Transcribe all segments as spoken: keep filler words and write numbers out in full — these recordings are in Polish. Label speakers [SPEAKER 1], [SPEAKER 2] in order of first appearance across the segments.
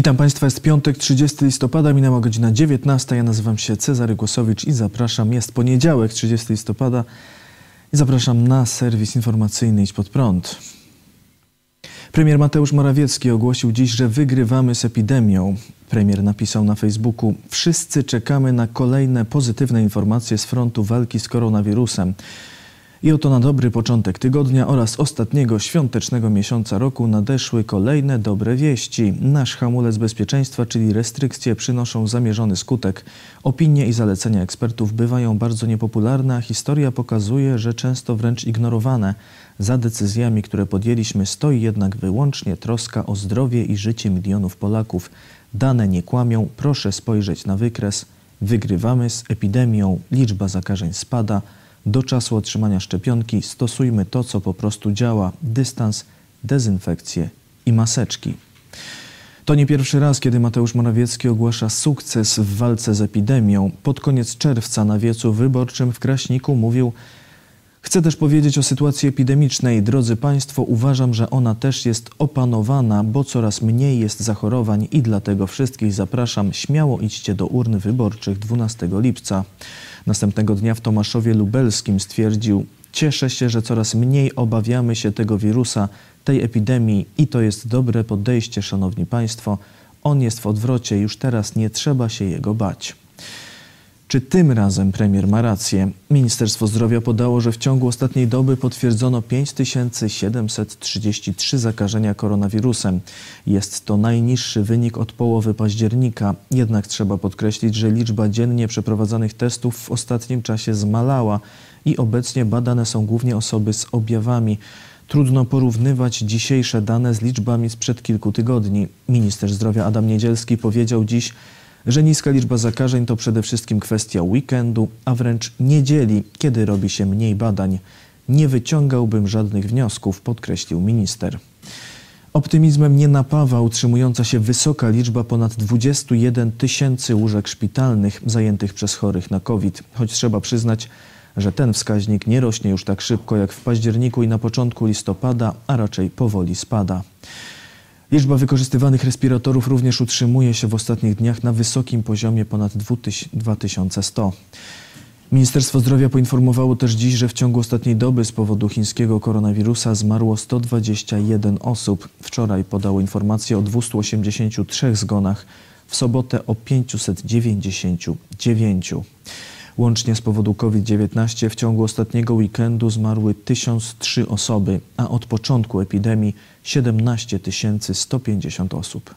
[SPEAKER 1] Witam Państwa, jest piątek, trzydziestego listopada, minęła godzina dziewiętnasta. Ja nazywam się Cezary Głosowicz i zapraszam, jest poniedziałek, trzydziestego listopada i zapraszam na serwis informacyjny Idź Pod Prąd. Premier Mateusz Morawiecki ogłosił dziś, że wygrywamy z epidemią. Premier napisał na Facebooku: wszyscy czekamy na kolejne pozytywne informacje z frontu walki z koronawirusem. I oto na dobry początek tygodnia oraz ostatniego świątecznego miesiąca roku nadeszły kolejne dobre wieści. Nasz hamulec bezpieczeństwa, czyli restrykcje, przynoszą zamierzony skutek. Opinie i zalecenia ekspertów bywają bardzo niepopularne, a historia pokazuje, że często wręcz ignorowane. Za decyzjami, które podjęliśmy, stoi jednak wyłącznie troska o zdrowie i życie milionów Polaków. Dane nie kłamią, proszę spojrzeć na wykres. Wygrywamy z epidemią, liczba zakażeń spada. Do czasu otrzymania szczepionki stosujmy to, co po prostu działa: dystans, dezynfekcję i maseczki. To nie pierwszy raz, kiedy Mateusz Morawiecki ogłasza sukces w walce z epidemią. Pod koniec czerwca na wiecu wyborczym w Kraśniku mówił: chcę też powiedzieć o sytuacji epidemicznej. Drodzy Państwo, uważam, że ona też jest opanowana, bo coraz mniej jest zachorowań i dlatego wszystkich zapraszam. Śmiało idźcie do urn wyborczych dwunastego lipca. Następnego dnia w Tomaszowie Lubelskim stwierdził: cieszę się, że coraz mniej obawiamy się tego wirusa, tej epidemii i to jest dobre podejście, szanowni Państwo. On jest w odwrocie, już teraz nie trzeba się jego bać. Czy tym razem premier ma rację? Ministerstwo Zdrowia podało, że w ciągu ostatniej doby potwierdzono pięć tysięcy siedemset trzydzieści trzy zakażenia koronawirusem. Jest to najniższy wynik od połowy października. Jednak trzeba podkreślić, że liczba dziennie przeprowadzanych testów w ostatnim czasie zmalała i obecnie badane są głównie osoby z objawami. Trudno porównywać dzisiejsze dane z liczbami sprzed kilku tygodni. Minister zdrowia Adam Niedzielski powiedział dziś, że niska liczba zakażeń to przede wszystkim kwestia weekendu, a wręcz niedzieli, kiedy robi się mniej badań. Nie wyciągałbym żadnych wniosków, podkreślił minister. Optymizmem nie napawa utrzymująca się wysoka liczba ponad dwudziestu jeden tysięcy łóżek szpitalnych zajętych przez chorych na COVID, choć trzeba przyznać, że ten wskaźnik nie rośnie już tak szybko jak w październiku i na początku listopada, a raczej powoli spada. Liczba wykorzystywanych respiratorów również utrzymuje się w ostatnich dniach na wysokim poziomie ponad dwa tysiące sto. Ministerstwo Zdrowia poinformowało też dziś, że w ciągu ostatniej doby z powodu chińskiego koronawirusa zmarło sto dwadzieścia jeden osób. Wczoraj podało informację o dwustu osiemdziesięciu trzech zgonach, w sobotę o pięciuset dziewięćdziesięciu dziewięciu. Łącznie z powodu COVID dziewiętnaście w ciągu ostatniego weekendu zmarły tysiąc trzy osoby, a od początku epidemii siedemnaście tysięcy sto pięćdziesiąt osób.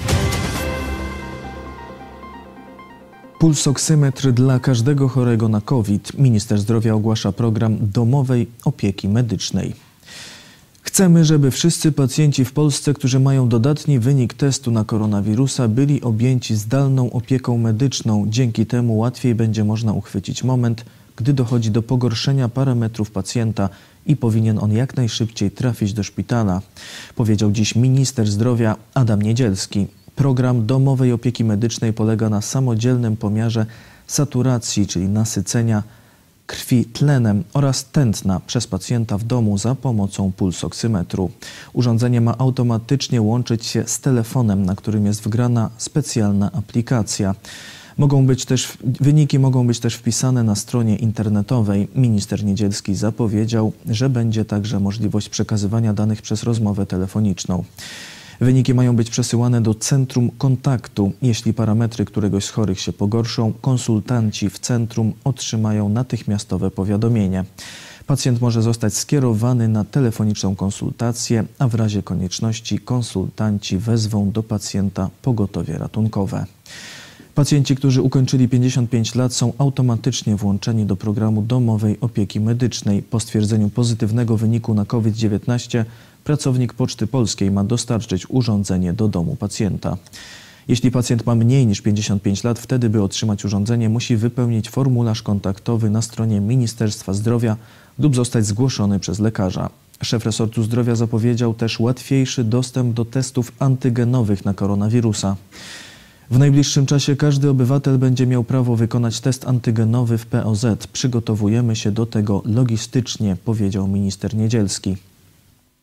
[SPEAKER 1] Pulsoksymetr dla każdego chorego na COVID. Minister zdrowia ogłasza program domowej opieki medycznej. Chcemy, żeby wszyscy pacjenci w Polsce, którzy mają dodatni wynik testu na koronawirusa, byli objęci zdalną opieką medyczną. Dzięki temu łatwiej będzie można uchwycić moment, gdy dochodzi do pogorszenia parametrów pacjenta i powinien on jak najszybciej trafić do szpitala, powiedział dziś minister zdrowia Adam Niedzielski. Program domowej opieki medycznej polega na samodzielnym pomiarze saturacji, czyli nasycenia krwi tlenem oraz tętna przez pacjenta w domu za pomocą pulsoksymetru. Urządzenie ma automatycznie łączyć się z telefonem, na którym jest wgrana specjalna aplikacja. Mogą być też, wyniki mogą być też wpisane na stronie internetowej. Minister Niedzielski zapowiedział, że będzie także możliwość przekazywania danych przez rozmowę telefoniczną. Wyniki mają być przesyłane do centrum kontaktu. Jeśli parametry któregoś z chorych się pogorszą, konsultanci w centrum otrzymają natychmiastowe powiadomienie. Pacjent może zostać skierowany na telefoniczną konsultację, a w razie konieczności konsultanci wezwą do pacjenta pogotowie ratunkowe. Pacjenci, którzy ukończyli pięćdziesiąt pięć lat, są automatycznie włączeni do programu domowej opieki medycznej. Po stwierdzeniu pozytywnego wyniku na COVID dziewiętnaście pracownik Poczty Polskiej ma dostarczyć urządzenie do domu pacjenta. Jeśli pacjent ma mniej niż pięćdziesiąt pięć lat, wtedy by otrzymać urządzenie musi wypełnić formularz kontaktowy na stronie Ministerstwa Zdrowia lub zostać zgłoszony przez lekarza. Szef resortu zdrowia zapowiedział też łatwiejszy dostęp do testów antygenowych na koronawirusa. W najbliższym czasie każdy obywatel będzie miał prawo wykonać test antygenowy w P O Z. Przygotowujemy się do tego logistycznie, powiedział minister Niedzielski.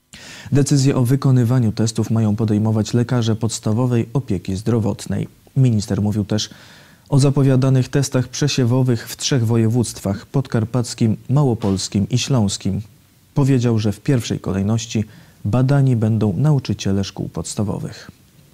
[SPEAKER 1] Decyzje o wykonywaniu testów mają podejmować lekarze podstawowej opieki zdrowotnej. Minister mówił też o zapowiadanych testach przesiewowych w trzech województwach: podkarpackim, małopolskim i śląskim. Powiedział, że w pierwszej kolejności badani będą nauczyciele szkół podstawowych.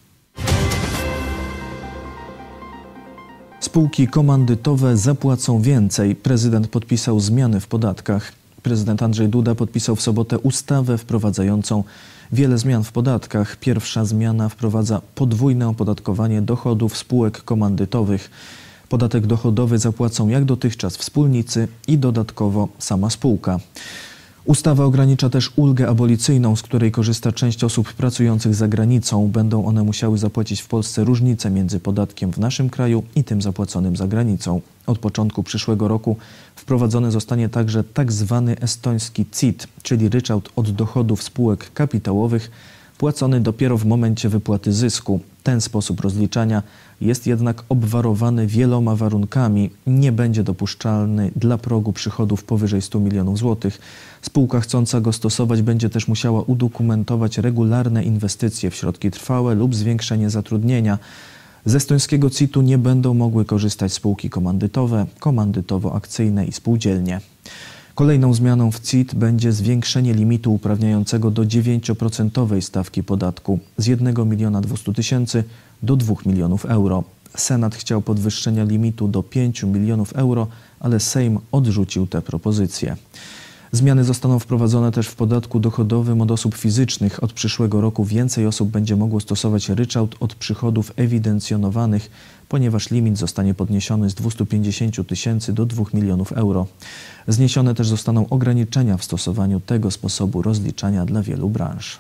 [SPEAKER 1] Spółki komandytowe zapłacą więcej. Prezydent podpisał zmiany w podatkach. Prezydent Andrzej Duda podpisał w sobotę ustawę wprowadzającą wiele zmian w podatkach. Pierwsza zmiana wprowadza podwójne opodatkowanie dochodów spółek komandytowych. Podatek dochodowy zapłacą jak dotychczas wspólnicy i dodatkowo sama spółka. Ustawa ogranicza też ulgę abolicyjną, z której korzysta część osób pracujących za granicą. Będą one musiały zapłacić w Polsce różnicę między podatkiem w naszym kraju i tym zapłaconym za granicą. Od początku przyszłego roku wprowadzony zostanie także tak zwany estoński C I T, czyli ryczałt od dochodów spółek kapitałowych, płacony dopiero w momencie wypłaty zysku. Ten sposób rozliczania jest jednak obwarowany wieloma warunkami. Nie będzie dopuszczalny dla progu przychodów powyżej stu milionów złotych. Spółka chcąca go stosować będzie też musiała udokumentować regularne inwestycje w środki trwałe lub zwiększenie zatrudnienia. Z estońskiego C I T-u nie będą mogły korzystać spółki komandytowe, komandytowo-akcyjne i spółdzielnie. Kolejną zmianą w C I T będzie zwiększenie limitu uprawniającego do dziewięcioprocentowej stawki podatku z jednego miliona dwustu tysięcy do dwóch milionów euro. Senat chciał podwyższenia limitu do pięciu milionów euro, ale Sejm odrzucił tę propozycję. Zmiany zostaną wprowadzone też w podatku dochodowym od osób fizycznych. Od przyszłego roku więcej osób będzie mogło stosować ryczałt od przychodów ewidencjonowanych, ponieważ limit zostanie podniesiony z dwustu pięćdziesięciu tysięcy do dwóch milionów euro. Zniesione też zostaną ograniczenia w stosowaniu tego sposobu rozliczania dla wielu branż.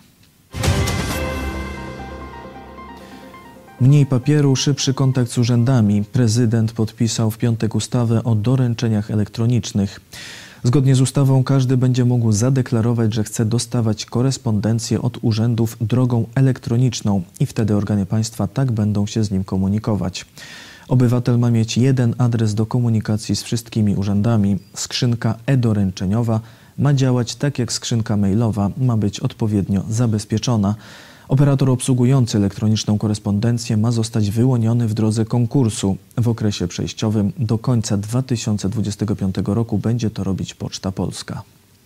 [SPEAKER 1] Mniej papieru, szybszy kontakt z urzędami. Prezydent podpisał w piątek ustawę o doręczeniach elektronicznych. Zgodnie z ustawą każdy będzie mógł zadeklarować, że chce dostawać korespondencję od urzędów drogą elektroniczną i wtedy organy państwa tak będą się z nim komunikować. Obywatel ma mieć jeden adres do komunikacji z wszystkimi urzędami. Skrzynka e-doręczeniowa ma działać tak jak skrzynka mailowa, ma być odpowiednio zabezpieczona. Operator obsługujący elektroniczną korespondencję ma zostać wyłoniony w drodze konkursu. W okresie przejściowym do końca dwa tysiące dwudziestego piątego roku będzie to robić Poczta Polska.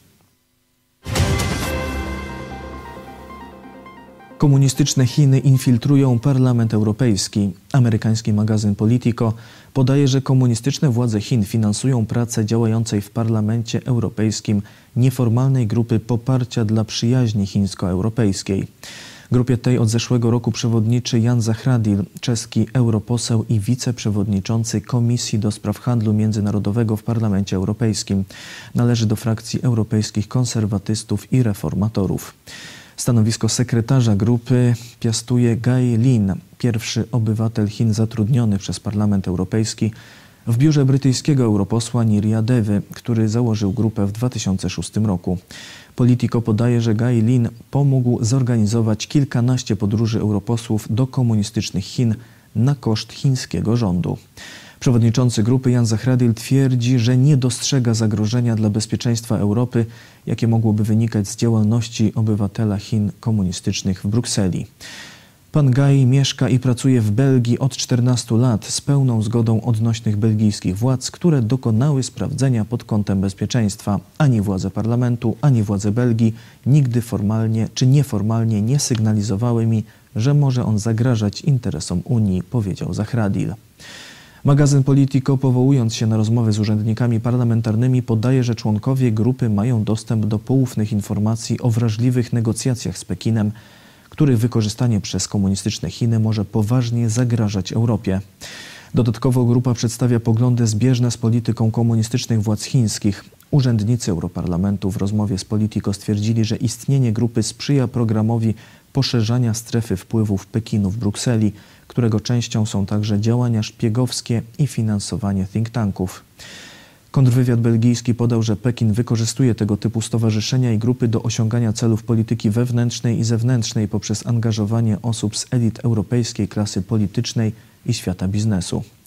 [SPEAKER 1] Komunistyczne Chiny infiltrują Parlament Europejski. Amerykański magazyn Politico podaje, że komunistyczne władze Chin finansują pracę działającej w Parlamencie Europejskim nieformalnej grupy poparcia dla przyjaźni chińsko-europejskiej. Grupie tej od zeszłego roku przewodniczy Jan Zahradil, czeski europoseł i wiceprzewodniczący Komisji do Spraw Handlu Międzynarodowego w Parlamencie Europejskim. Należy do frakcji europejskich konserwatystów i reformatorów. Stanowisko sekretarza grupy piastuje Gai Lin, pierwszy obywatel Chin zatrudniony przez Parlament Europejski w biurze brytyjskiego europosła Niria Devy, który założył grupę w dwa tysiące szóstym roku. Politico podaje, że Gai Lin pomógł zorganizować kilkanaście podróży europosłów do komunistycznych Chin na koszt chińskiego rządu. Przewodniczący grupy Jan Zahradil twierdzi, że nie dostrzega zagrożenia dla bezpieczeństwa Europy, jakie mogłoby wynikać z działalności obywatela Chin komunistycznych w Brukseli. Pan Gai mieszka i pracuje w Belgii od czternastu lat z pełną zgodą odnośnych belgijskich władz, które dokonały sprawdzenia pod kątem bezpieczeństwa. Ani władze parlamentu, ani władze Belgii nigdy formalnie czy nieformalnie nie sygnalizowały mi, że może on zagrażać interesom Unii, powiedział Zahradil. Magazyn Politico, powołując się na rozmowy z urzędnikami parlamentarnymi, podaje, że członkowie grupy mają dostęp do poufnych informacji o wrażliwych negocjacjach z Pekinem, których wykorzystanie przez komunistyczne Chiny może poważnie zagrażać Europie. Dodatkowo grupa przedstawia poglądy zbieżne z polityką komunistycznych władz chińskich. Urzędnicy Europarlamentu w rozmowie z Politico stwierdzili, że istnienie grupy sprzyja programowi poszerzania strefy wpływów Pekinu w Brukseli, którego częścią są także działania szpiegowskie i finansowanie think tanków. Kontrwywiad belgijski podał, że Pekin wykorzystuje tego typu stowarzyszenia i grupy do osiągania celów polityki wewnętrznej i zewnętrznej poprzez angażowanie osób z elit europejskiej klasy politycznej i świata biznesu.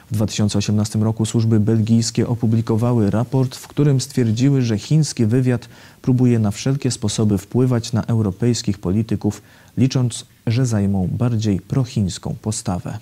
[SPEAKER 1] W dwa tysiące osiemnastym roku służby belgijskie opublikowały raport, w którym stwierdziły, że chiński wywiad próbuje na wszelkie sposoby wpływać na europejskich polityków, licząc, że zajmą bardziej prochińską postawę.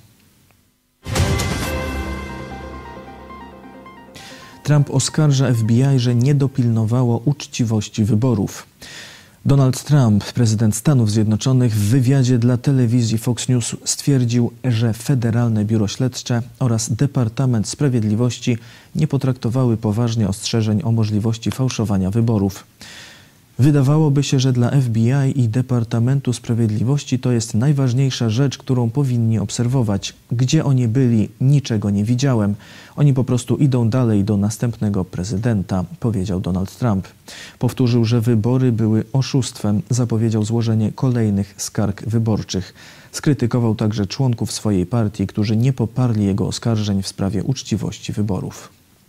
[SPEAKER 1] Trump oskarża F B I, że nie dopilnowało uczciwości wyborów. Donald Trump, prezydent Stanów Zjednoczonych, w wywiadzie dla telewizji Fox News stwierdził, że Federalne Biuro Śledcze oraz Departament Sprawiedliwości nie potraktowały poważnie ostrzeżeń o możliwości fałszowania wyborów. Wydawałoby się, że dla F B I i Departamentu Sprawiedliwości to jest najważniejsza rzecz, którą powinni obserwować. Gdzie oni byli, niczego nie widziałem. Oni po prostu idą dalej do następnego prezydenta, powiedział Donald Trump. Powtórzył, że wybory były oszustwem, zapowiedział złożenie kolejnych skarg wyborczych. Skrytykował także członków swojej partii, którzy nie poparli jego oskarżeń w sprawie uczciwości wyborów.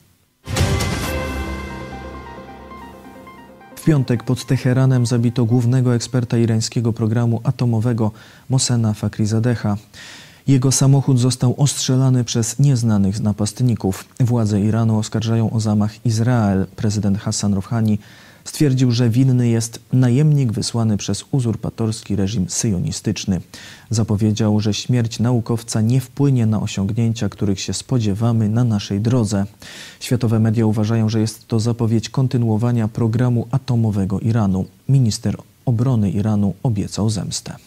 [SPEAKER 1] W piątek pod Teheranem zabito głównego eksperta irańskiego programu atomowego Mohsena Fakhrizadeha. Jego samochód został ostrzelany przez nieznanych napastników. Władze Iranu oskarżają o zamach Izrael. Prezydent Hassan Rouhani stwierdził, że winny jest najemnik wysłany przez uzurpatorski reżim syjonistyczny. Zapowiedział, że śmierć naukowca nie wpłynie na osiągnięcia, których się spodziewamy na naszej drodze. Światowe media uważają, że jest to zapowiedź kontynuowania programu atomowego Iranu. Minister obrony Iranu obiecał zemstę.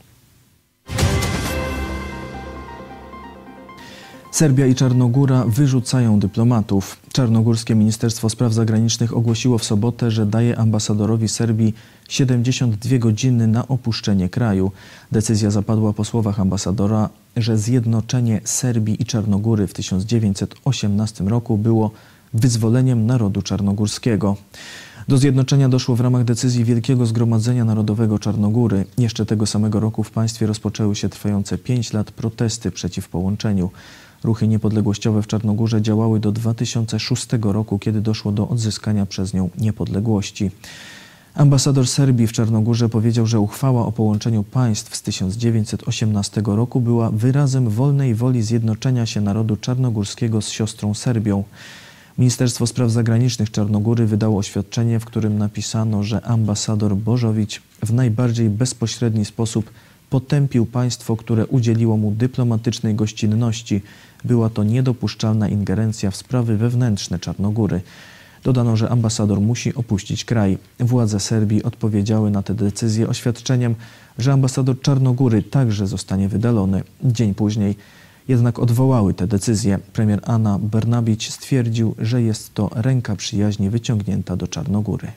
[SPEAKER 1] Serbia i Czarnogóra wyrzucają dyplomatów. Czarnogórskie Ministerstwo Spraw Zagranicznych ogłosiło w sobotę, że daje ambasadorowi Serbii siedemdziesiąt dwie godziny na opuszczenie kraju. Decyzja zapadła po słowach ambasadora, że zjednoczenie Serbii i Czarnogóry w tysiąc dziewięćset osiemnastym roku było wyzwoleniem narodu czarnogórskiego. Do zjednoczenia doszło w ramach decyzji Wielkiego Zgromadzenia Narodowego Czarnogóry. Jeszcze tego samego roku w państwie rozpoczęły się trwające pięć lat protesty przeciw połączeniu. Ruchy niepodległościowe w Czarnogórze działały do dwa tysiące szóstego roku, kiedy doszło do odzyskania przez nią niepodległości. Ambasador Serbii w Czarnogórze powiedział, że uchwała o połączeniu państw z tysiąc dziewięćset osiemnastego roku była wyrazem wolnej woli zjednoczenia się narodu czarnogórskiego z siostrą Serbią. Ministerstwo Spraw Zagranicznych Czarnogóry wydało oświadczenie, w którym napisano, że ambasador Bożović w najbardziej bezpośredni sposób potępił państwo, które udzieliło mu dyplomatycznej gościnności. Była to niedopuszczalna ingerencja w sprawy wewnętrzne Czarnogóry. Dodano, że ambasador musi opuścić kraj. Władze Serbii odpowiedziały na tę decyzję oświadczeniem, że ambasador Czarnogóry także zostanie wydalony. Dzień później jednak odwołały tę decyzję. Premier Ana Brnabić stwierdził, że jest to ręka przyjaźni wyciągnięta do Czarnogóry.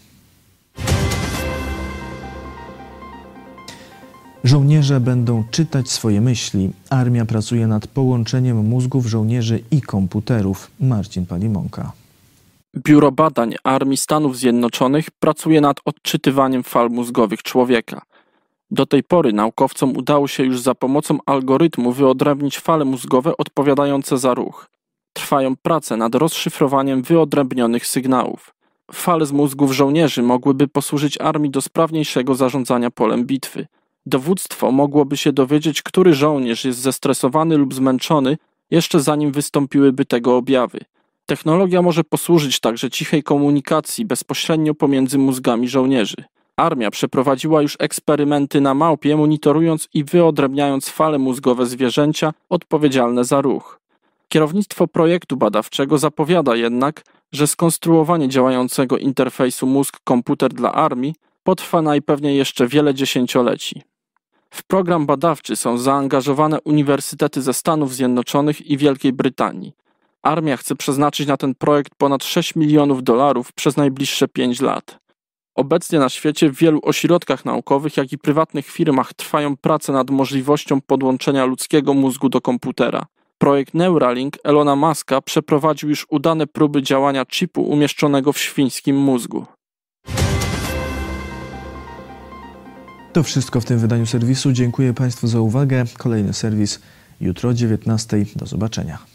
[SPEAKER 1] Żołnierze będą czytać swoje myśli. Armia pracuje nad połączeniem mózgów żołnierzy i komputerów. Marcin Palimonka.
[SPEAKER 2] Biuro Badań Armii Stanów Zjednoczonych pracuje nad odczytywaniem fal mózgowych człowieka. Do tej pory naukowcom udało się już za pomocą algorytmu wyodrębnić fale mózgowe odpowiadające za ruch. Trwają prace nad rozszyfrowaniem wyodrębnionych sygnałów. Fale z mózgów żołnierzy mogłyby posłużyć armii do sprawniejszego zarządzania polem bitwy. Dowództwo mogłoby się dowiedzieć, który żołnierz jest zestresowany lub zmęczony, jeszcze zanim wystąpiłyby tego objawy. Technologia może posłużyć także cichej komunikacji bezpośrednio pomiędzy mózgami żołnierzy. Armia przeprowadziła już eksperymenty na małpie, monitorując i wyodrębniając fale mózgowe zwierzęcia odpowiedzialne za ruch. Kierownictwo projektu badawczego zapowiada jednak, że skonstruowanie działającego interfejsu mózg-komputer dla armii potrwa najpewniej jeszcze wiele dziesięcioleci. W program badawczy są zaangażowane uniwersytety ze Stanów Zjednoczonych i Wielkiej Brytanii. Armia chce przeznaczyć na ten projekt ponad sześć milionów dolarów przez najbliższe pięć lat. Obecnie na świecie w wielu ośrodkach naukowych, jak i prywatnych firmach trwają prace nad możliwością podłączenia ludzkiego mózgu do komputera. Projekt Neuralink Elona Muska przeprowadził już udane próby działania chipu umieszczonego w świńskim mózgu.
[SPEAKER 1] To wszystko w tym wydaniu serwisu. Dziękuję Państwu za uwagę. Kolejny serwis jutro o dziewiętnastej. Do zobaczenia.